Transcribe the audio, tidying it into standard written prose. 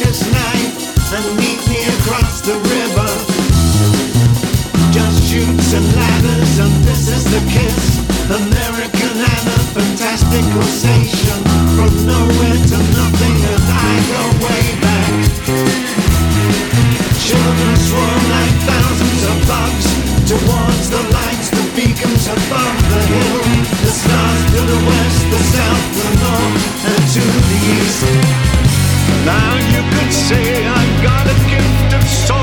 this night and meet me across the river. Just shoots and ladders, and this is the kiss. American and a fantastic sensation. From nowhere to nothing, and I go way back. Children swarm like thousands of bugs towards the lights, the beacons above the hill. The stars to the west, the south, the north, and to the east. Now you could say I've got a gift of soul.